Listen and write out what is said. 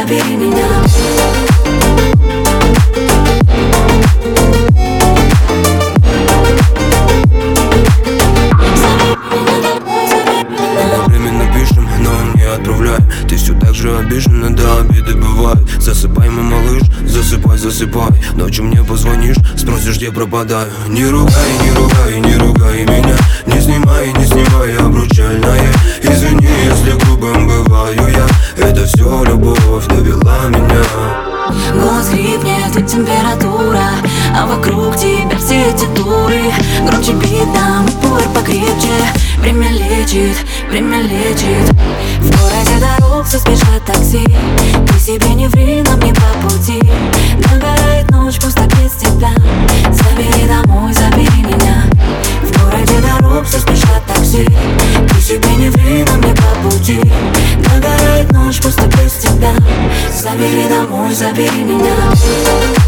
забери меня. Временно пишем, но не отправляй. Ты все так же обижена, да, обиды бывают. Засыпай, мой малыш, засыпай, засыпай. Ночью мне позвонишь, спросишь, где пропадаю. Не ругай, не ругай, не ругай меня. Не снимай, не снимай обручальное. Извини, если грубым бываю я. Это все любовь довела меня. Голос хрипнет и температура, а вокруг тебя все эти туры. Громче бит там и пуэр покрепче. Время лечит, время лечит. В городе дорог все спешат такси. Ты себе не ври, нам не по пути. Догорает ночь, пусто без тебя. Забери домой, забери меня. В городе дорог все спешат такси. Ты себе не ври, нам не по пути. Догорает ночь, пусто без тебя. Забери домой, забери меня.